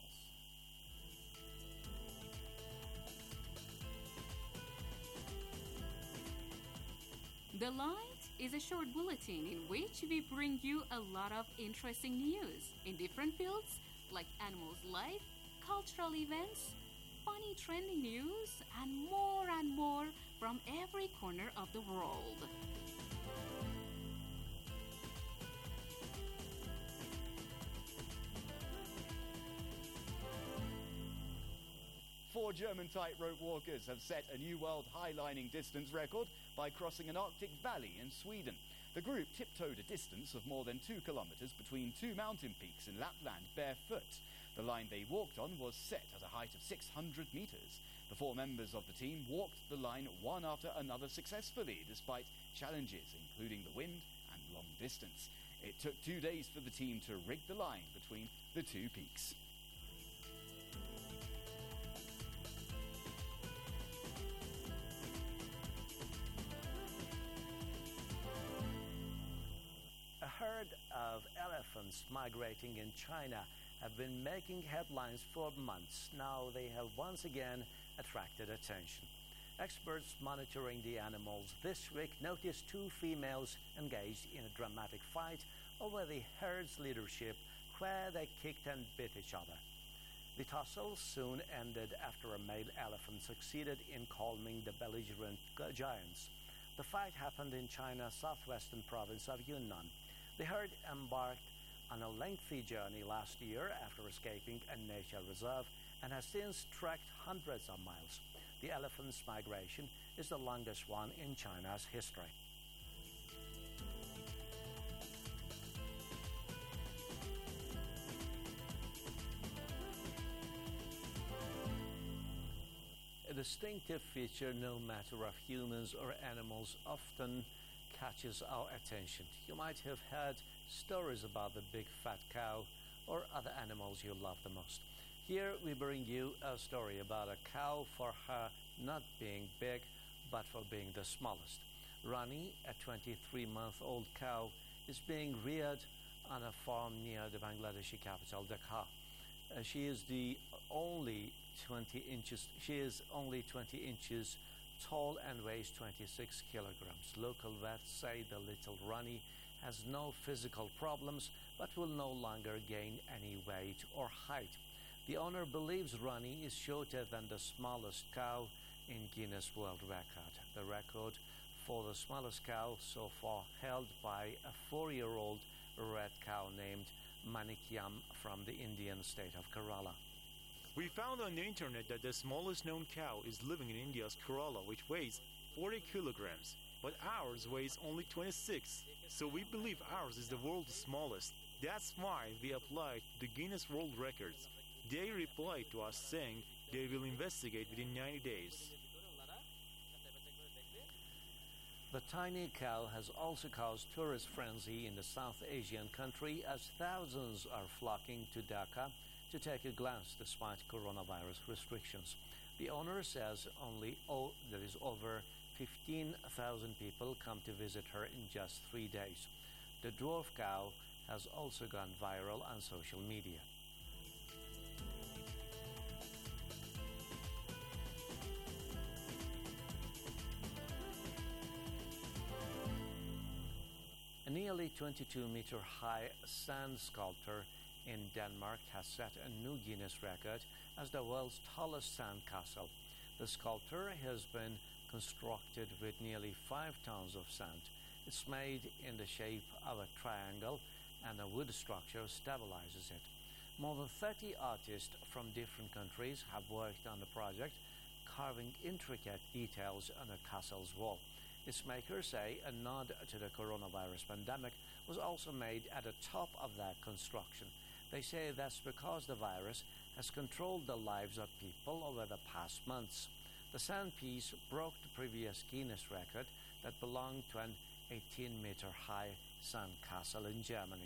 C: The Light is a short bulletin in which we bring you a lot of interesting news in different fields like animals' life, cultural events, funny trending news, and more from every corner of the world.
I: Four German tightrope walkers have set a new world high-lining distance record by crossing an Arctic valley in Sweden. The group tiptoed a distance of more than 2 kilometers between two mountain peaks in Lapland barefoot. The line they walked on was set at a height of 600 meters. The four members of the team walked the line one after another successfully, despite challenges including the wind and long distance. It took 2 days for the team to rig the line between the two peaks.
F: A herd of elephants migrating in China have been making headlines for months. Now they have once again attracted attention. Experts monitoring the animals this week noticed two females engaged in a dramatic fight over the herd's leadership, where they kicked and bit each other. The tussle soon ended after a male elephant succeeded in calming the belligerent giants. The fight happened in China's southwestern province of Yunnan. The herd embarked on a lengthy journey last year after escaping a nature reserve and has since trekked hundreds of miles. The elephant's migration is the longest one in China's history. A distinctive feature, no matter of humans or animals, often catches our attention. You might have heard stories about the big fat cow or other animals you love the most. Here we bring you a story about a cow for her not being big, but for being the smallest. Rani, a 23-month-old cow, is being reared on a farm near the Bangladeshi capital, Dhaka. She is only 20 inches tall and weighs 26 kilograms. Local vets say the little Rani has no physical problems, but will no longer gain any weight or height. The owner believes Rani is shorter than the smallest cow in Guinness World Record. The record for the smallest cow so far held by a 4-year-old red cow named Manikyam from the Indian state of Kerala.
K: We found on the internet that the smallest known cow is living in India's Kerala, which weighs 40 kilograms, but ours weighs only 26, so we believe ours is the world's smallest. That's why we applied to the Guinness World Records. They replied to us saying they will investigate within 90 days.
F: The tiny cow has also caused tourist frenzy in the South Asian country as thousands are flocking to Dhaka to take a glance despite coronavirus restrictions. The owner says there is over 15,000 people come to visit her in just 3 days. The dwarf cow has also gone viral on social media. A nearly 22-meter-high sand sculpture in Denmark has set a new Guinness record as the world's tallest sand castle. The sculpture has been constructed with nearly 5 tons of sand. It's made in the shape of a triangle, and a wood structure stabilizes it. More than 30 artists from different countries have worked on the project, carving intricate details on the castle's wall. Its makers say a nod to the coronavirus pandemic was also made at the top of that construction. They say that's because the virus has controlled the lives of people over the past months. The sand piece broke the previous Guinness record that belonged to an 18-meter-high sand castle in Germany.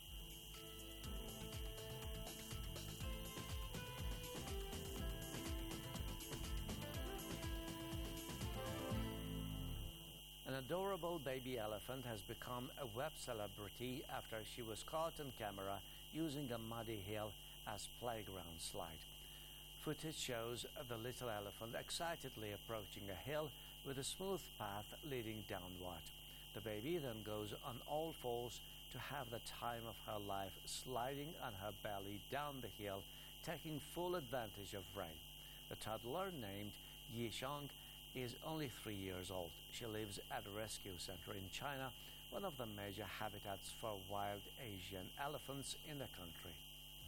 F: An adorable baby elephant has become a web celebrity after she was caught on camera using a muddy hill as playground slide. Footage shows the little elephant excitedly approaching a hill with a smooth path leading downward. The baby then goes on all fours to have the time of her life, sliding on her belly down the hill, taking full advantage of rain. The toddler, named Yishang, is only 3 years old. She lives at a rescue center in China, one of the major habitats for wild Asian elephants in the country.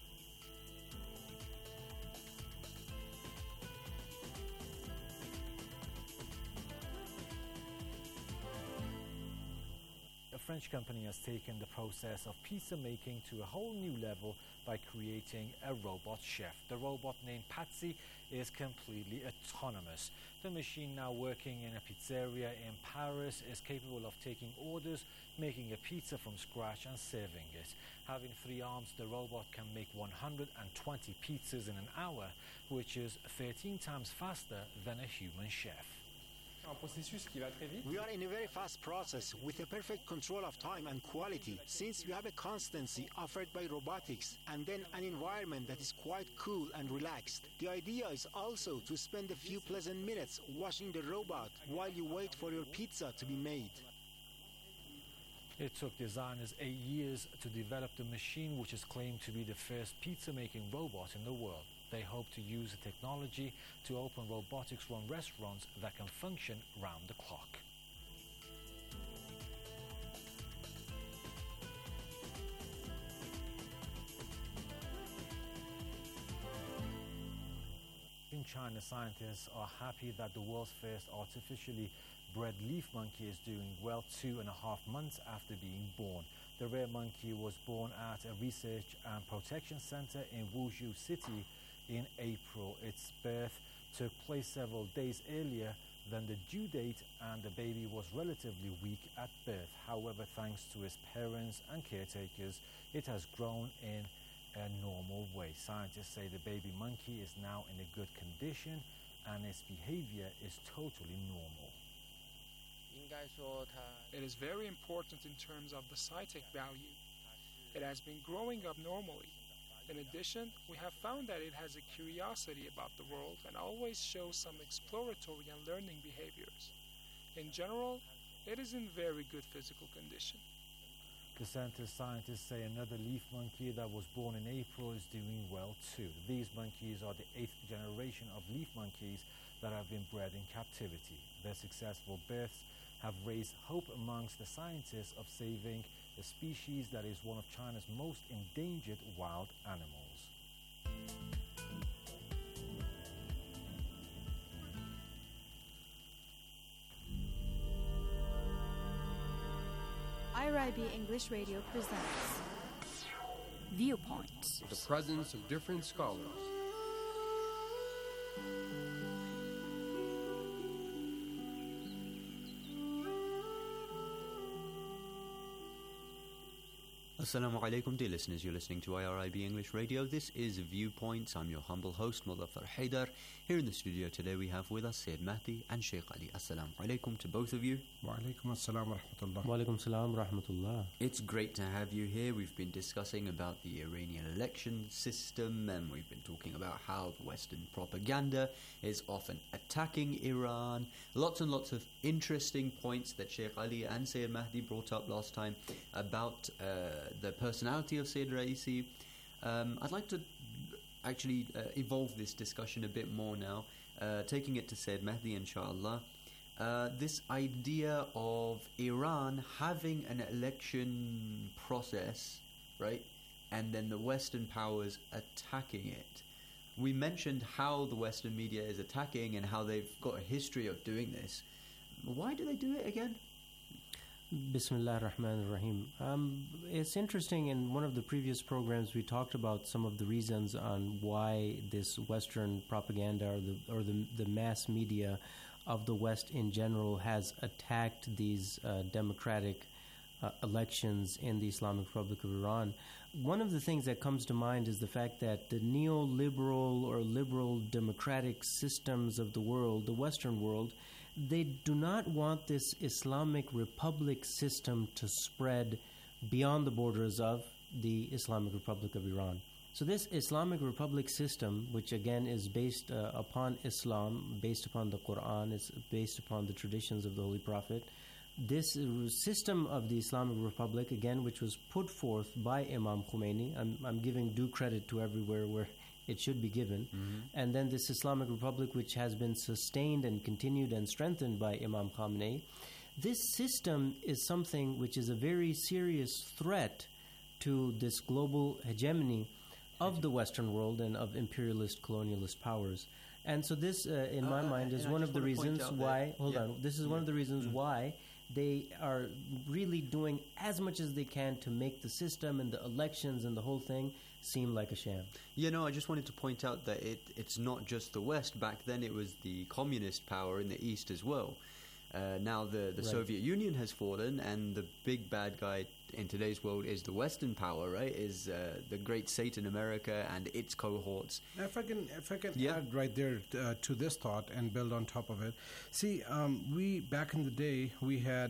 D: A French company has taken the process of pizza making to a whole new level by creating a robot chef. The robot, named Patsy, is completely autonomous. The machine, now working in a pizzeria in Paris, is capable of taking orders, making a pizza from scratch and serving it. Having 3 arms, the robot can make 120 pizzas in an hour, which is 13 times faster than a human chef.
L: We are in a very fast process with a perfect control of time and quality, since we have a constancy offered by robotics and then an environment that is quite cool and relaxed. The idea is also to spend a few pleasant minutes watching the robot while you wait for your pizza to be made.
D: It took designers 8 years to develop the machine, which is claimed to be the first pizza-making robot in the world. They hope to use the technology to open robotics-run restaurants that can function round the clock. In China, scientists are happy that the world's first artificially bred leaf monkey is doing well 2.5 months after being born. The rare monkey was born at a research and protection center in Wuzhou City in April. Its birth took place several days earlier than the due date, and the baby was relatively weak at birth. However, thanks to its parents and caretakers, it has grown in a normal way. Scientists say the baby monkey is now in a good condition and its behavior is totally normal.
M: It is very important in terms of the cytic value. It has been growing up normally. In addition, we have found that it has a curiosity about the world and always shows some exploratory and learning behaviors. In general, it is in very good physical condition.
D: The center's scientists say another leaf monkey that was born in April is doing well too. These monkeys are the 8th generation of leaf monkeys that have been bred in captivity. Their successful births have raised hope amongst the scientists of saving a species that is one of China's most endangered wild animals.
N: IRIB English Radio presents
C: Viewpoints.
O: The presence of different scholars.
P: Assalamu alaikum, dear listeners. You're listening to IRIB English Radio. This is Viewpoints. I'm your humble host, Muzaffar Haidar. Here in the studio today we have with us Sayyid Mahdi and Sheikh Ali. Assalamu alaikum to both of you.
Q: Wa alaikum assalam wa rahmatullah.
R: Wa alaikum assalam wa rahmatullah.
P: It's great to have you here. We've been discussing about the Iranian election system, and we've been talking about how the Western propaganda is often attacking Iran. Lots and lots of interesting points that Sheikh Ali and Sayyid Mahdi brought up last time about the personality of Sayyid Raisi. I'd like to actually evolve this discussion a bit more now, taking it to Sayyid Mahdi, inshallah. This idea of Iran having an election process, right, and then the Western powers attacking it. We mentioned how the Western media is attacking and how they've got a history of doing this. Why do they do it again?
R: Bismillah ar-Rahman ar-Rahim. It's interesting, in one of the previous programs we talked about some of the reasons on why this Western propaganda or the mass media of the West in general has attacked these democratic elections in the Islamic Republic of Iran. One of the things that comes to mind is the fact that the neoliberal or liberal democratic systems of the world, the Western world, they do not want this Islamic Republic system to spread beyond the borders of the Islamic Republic of Iran. So this Islamic Republic system, which again is based upon Islam, based upon the Quran, is based upon the traditions of the Holy Prophet. This system of the Islamic Republic, again, which was put forth by Imam Khomeini, I'm giving due credit to everywhere where it should be given. Mm-hmm. And then this Islamic Republic, which has been sustained and continued and strengthened by Imam Khamenei. This system is something which is a very serious threat to this global hegemony of the Western world and of imperialist colonialist powers. And so this, in my mind, is one of the reasons why... This is one of the reasons why they are really doing as much as they can to make the system and the elections and the whole thing seem like a sham.
P: You know, I just wanted to point out that it's not just the West. Back then it was the communist power in the East as well. Now the Soviet Union has fallen, and the big bad guy in today's world is the Western power, right? Is the great Satan America and its cohorts.
Q: If I can add right there to this thought and build on top of it. See, we back in the day, we had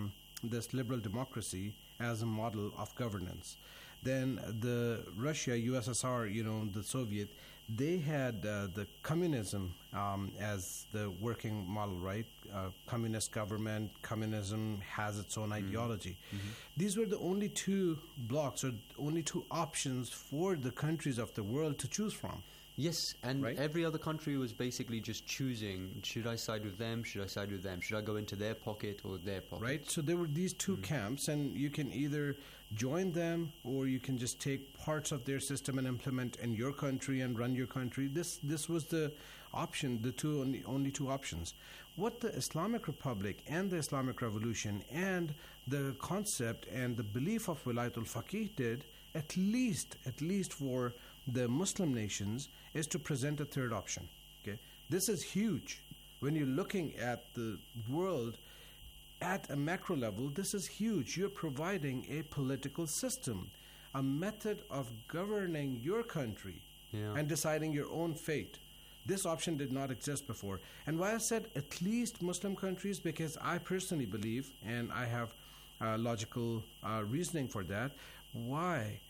Q: this liberal democracy as a model of governance. Then the Russia, USSR, the Soviet, they had the communism as the working model, right? Communist government, communism has its own ideology. Mm-hmm. These were the only two blocks or only two options for the countries of the world to choose from.
P: Yes, and every other country was basically just choosing, should I side with them, should I side with them, should I go into their pocket or their pocket?
Q: Right, so there were these two camps, and you can either join them or you can just take parts of their system and implement in your country and run your country. This was the option, the only two options. What the Islamic Republic and the Islamic Revolution and the concept and the belief of Wilayatul Faqih did, at least for the Muslim nations, is to present a third option. Okay, this is huge. When you're looking at the world at a macro level, this is huge. You're providing a political system, a method of governing your country and deciding your own fate. This option did not exist before. And why I said at least Muslim countries, because I personally believe, and I have logical reasoning for that, why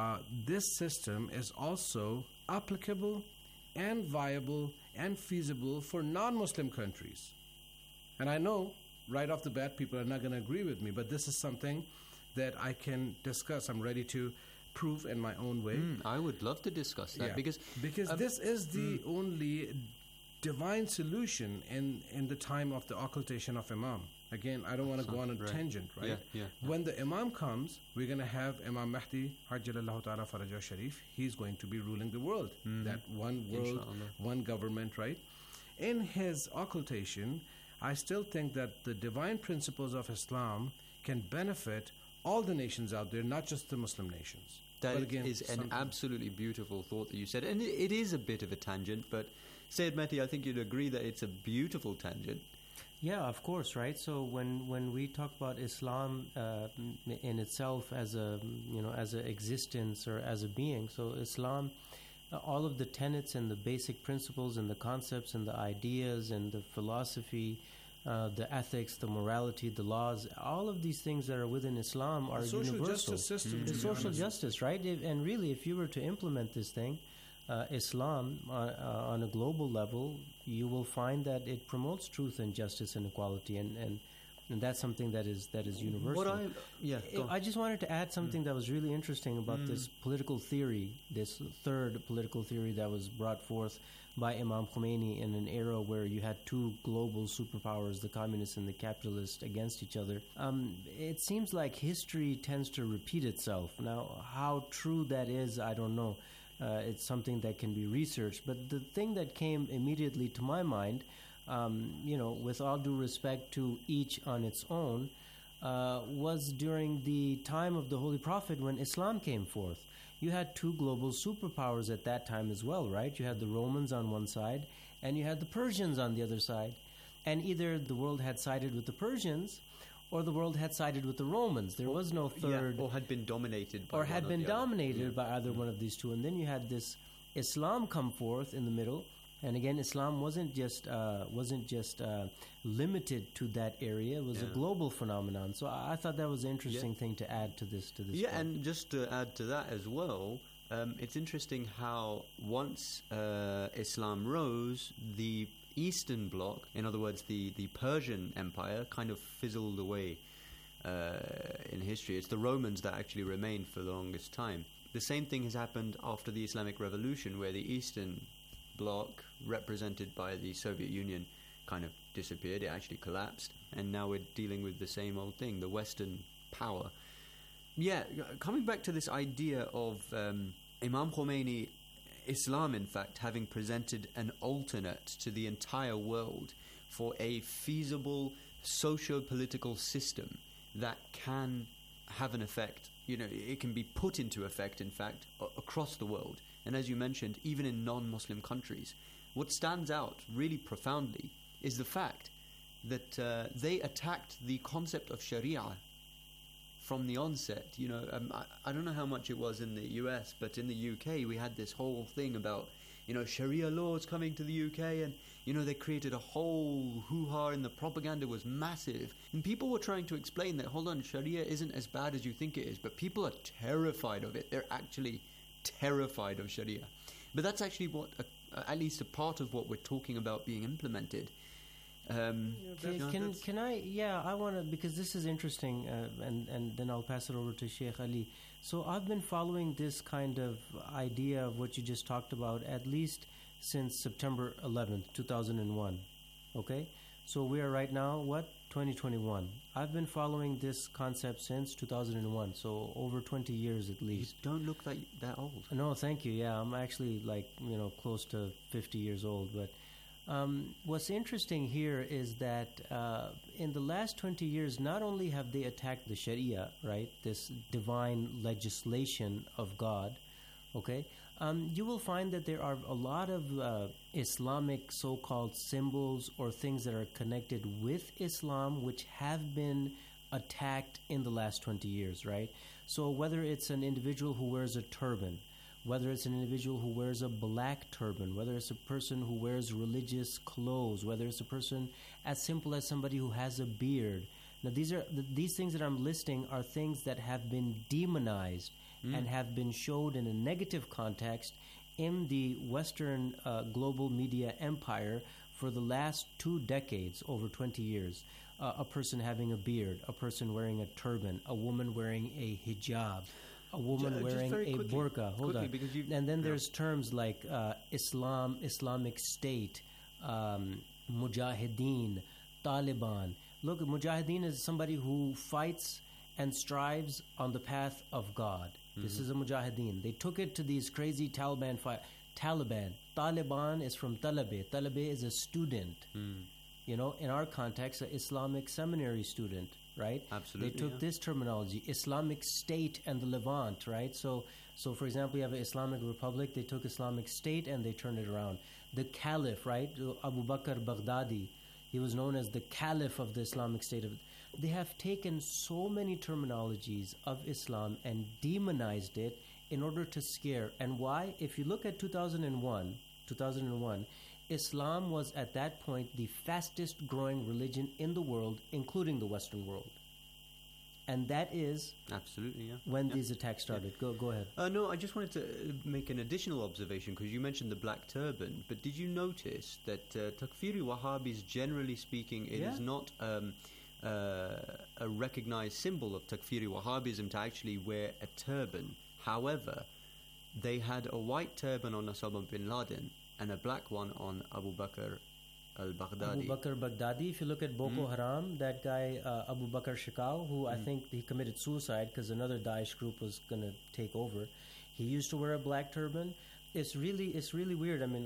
Q: this system is also applicable and viable and feasible for non-Muslim countries. And I know right off the bat people are not going to agree with me, but this is something that I can discuss. I'm ready to prove in my own way.
P: I would love to discuss that because
Q: this is the only divine solution in the time of the occultation of Imam. Again, I don't want to go on a tangent, right? When the Imam comes, we're going to have Imam Mahdi, Hajjalallahu Ta'ala Farajahu Sharif. He's going to be ruling the world. That one world, Inshallah. One government, right? In his occultation, I still think that the divine principles of Islam can benefit all the nations out there, not just the Muslim nations.
P: That is an absolutely beautiful thought that you said. And it is a bit of a tangent, but Sayyid Mehdi, I think you'd agree that it's a beautiful tangent.
R: Yeah, of course, right? So when we talk about Islam in itself as as an existence or as a being, so Islam, all of the tenets and the basic principles and the concepts and the ideas and the philosophy, the ethics, the morality, the laws, all of these things that are within Islam are
Q: social
R: universal.
Q: Justice system,
R: the social justice, right? And really, if you were to implement this thing, Islam on a global level, you will find that it promotes truth and justice and equality, and that's something that is universal. I just wanted to add something that was really interesting about this political theory, this third political theory that was brought forth by Imam Khomeini in an era where you had two global superpowers, the communists and the capitalists, against each other. It seems like history tends to repeat itself. Now, how true that is, I don't know. It's something that can be researched. But the thing that came immediately to my mind, with all due respect to each on its own, was during the time of the Holy Prophet when Islam came forth. You had two global superpowers at that time as well, right? You had the Romans on one side, and you had the Persians on the other side. And either the world had sided with the Persians, or the world had sided with the Romans. There was no third.
P: Or had been dominated by
R: or had been dominated by either one of these two. And then you had this Islam come forth in the middle. And again, Islam wasn't just limited to that area. It was a global phenomenon. So I thought that was an interesting thing to add to this.
P: Yeah, point. And just to add to that as well, it's interesting how once Islam rose, the Eastern Bloc, in other words, the Persian Empire, kind of fizzled away in history. It's the Romans that actually remained for the longest time. The same thing has happened after the Islamic Revolution, where the Eastern Bloc, represented by the Soviet Union, kind of disappeared. It actually collapsed, and now we're dealing with the same old thing, the Western power. Yeah, coming back to this idea of Imam Khomeini, Islam, in fact, having presented an alternate to the entire world for a feasible socio-political system that can have an effect. It can be put into effect, in fact, across the world. And as you mentioned, even in non-Muslim countries. What stands out really profoundly is the fact that they attacked the concept of Sharia from the onset. I don't know how much it was in the US, but in the UK we had this whole thing about Sharia laws coming to the UK, and they created a whole hoo-ha, and the propaganda was massive, and people were trying to explain that, hold on, Sharia isn't as bad as you think it is, but people are terrified of it. They're actually terrified of Sharia. But that's actually what at least a part of what we're talking about being implemented.
R: Can I? Yeah, I want to, because this is interesting, and then I'll pass it over to Sheikh Ali. So I've been following this kind of idea of what you just talked about at least since September 11th, 2001. Okay? So we are right now, 2021. I've been following this concept since 2001, so over 20 years at least.
P: You don't look that old.
R: No, thank you. Yeah, I'm actually close to 50 years old, but what's interesting here is that in the last 20 years, not only have they attacked the Sharia, right, this divine legislation of God, okay, you will find that there are a lot of Islamic so-called symbols or things that are connected with Islam which have been attacked in the last 20 years, right? So whether it's an individual who wears a turban, whether it's an individual who wears a black turban, whether it's a person who wears religious clothes, whether it's a person as simple as somebody who has a beard. Now, these things that I'm listing are things that have been demonized and have been showed in a negative context in the Western global media empire for the last 2 decades, over 20 years. A person having a beard, a person wearing a turban, a woman wearing a hijab, a woman wearing a burqa. Hold on. And then there's terms like Islamic State, Mujahideen, Taliban. Look, Mujahideen is somebody who fights and strives on the path of God. This is a Mujahideen. They took it to these crazy Taliban fight. Taliban is from Talabe. Talabe is a student. You know, in our context, an Islamic seminary student, right?
P: Absolutely.
R: They took this terminology, Islamic State and the Levant, right? So for example, you have an Islamic Republic. They took Islamic State and they turned it around. The Caliph, right? Abu Bakr Baghdadi. He was known as the Caliph of the Islamic State. They have taken so many terminologies of Islam and demonized it in order to scare. And why? If you look at 2001, Islam was at that point the fastest growing religion in the world, including the Western world. And that is
P: absolutely
R: when these attacks started. Go ahead.
P: No, I just wanted to make an additional observation because you mentioned the black turban. But did you notice that Takfiri Wahhabis, generally speaking, it is not a recognized symbol of Takfiri Wahhabism to actually wear a turban. However, they had a white turban on Osama bin Laden and a black one on Abu Bakr al-Baghdadi.
R: Abu Bakr Baghdadi, if you look at Boko Haram, that guy Abu Bakr Shekau, who I think he committed suicide because another Daesh group was going to take over, he used to wear a black turban. It's really weird. I mean,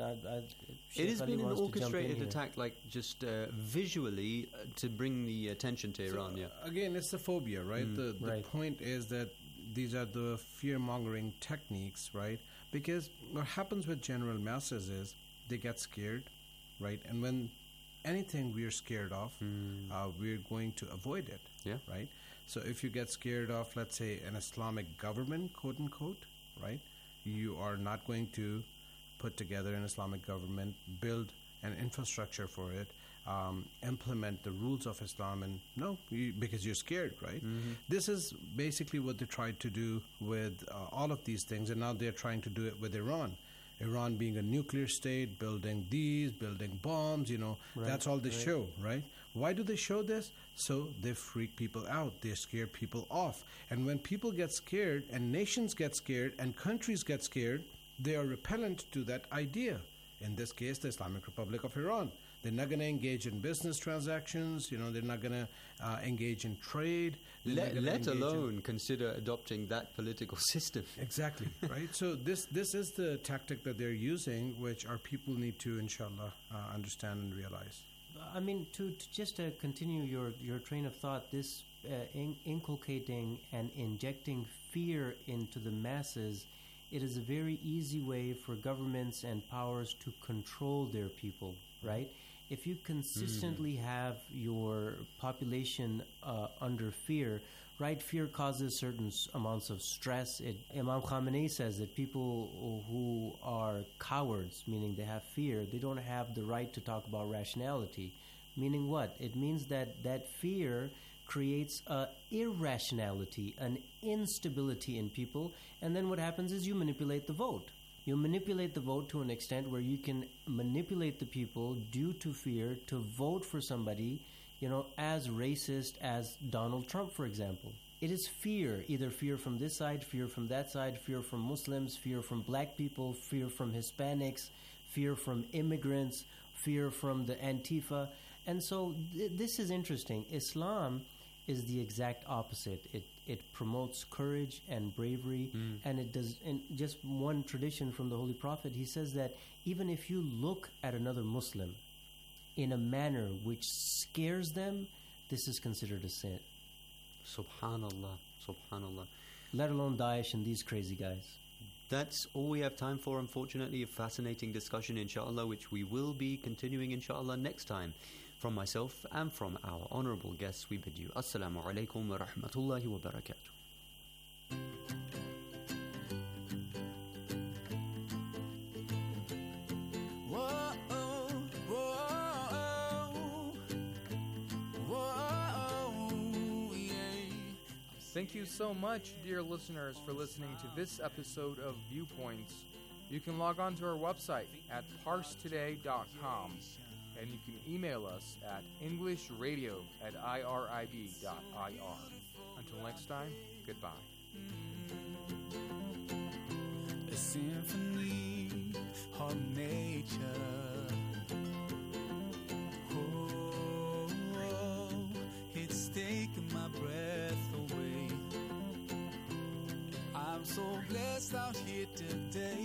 P: it has been an orchestrated attack, like just visually to bring the attention to Iran.
Q: Again, it's the phobia, right? The point is that these are the fear-mongering techniques, right? Because what happens with general masses is they get scared, right? And when anything we're scared of, we're going to avoid it, right? So if you get scared of, let's say, an Islamic government, quote unquote, right? You are not going to put together an Islamic government, build an infrastructure for it, implement the rules of Islam, and because you're scared, right? This is basically what they tried to do with all of these things, and now they're trying to do it with Iran. Iran being a nuclear state, building bombs, that's all they show, right? Why do they show this? So they freak people out. They scare people off. And when people get scared, and nations get scared, and countries get scared, they are repellent to that idea. In this case, the Islamic Republic of Iran. They're not going to engage in business transactions. They're not going to engage in trade.
P: Let alone consider adopting that political system.
Q: Exactly, right? So this is the tactic that they're using, which our people need to, inshallah, understand and realize.
R: I mean, to just continue your train of thought, this inculcating and injecting fear into the masses, it is a very easy way for governments and powers to control their people, right? If you consistently have your population under fear, right? Fear causes certain amounts of stress. Imam Khamenei says that people who are cowards, meaning they have fear, they don't have the right to talk about rationality. Meaning what? It means that fear creates irrationality, an instability in people, and then what happens is you manipulate the vote. You manipulate the vote to an extent where you can manipulate the people due to fear to vote for somebody, as racist as Donald Trump, for example. It is fear, either fear from this side, fear from that side, fear from Muslims, fear from black people, fear from Hispanics, fear from immigrants, fear from the Antifa. And so this is interesting. Islam is the exact opposite. It promotes courage and bravery, and it does. And just one tradition from the Holy Prophet, he says that even if you look at another Muslim in a manner which scares them, this is considered a sin.
P: Subhanallah, subhanallah.
R: Let alone Daesh and these crazy guys.
P: That's all we have time for, unfortunately. A fascinating discussion, inshallah, which we will be continuing, inshallah, next time. From myself and from our honorable guests, we bid you Assalamu alaikum wa rahmatullahi wa barakatuh.
S: Thank you so much, dear listeners, for listening to this episode of Viewpoints. You can log on to our website at parstoday.com. And you can email us at englishradio@irib.ir. Until next time, goodbye.
T: A symphony of nature. taking my breath away. I'm so blessed out here today.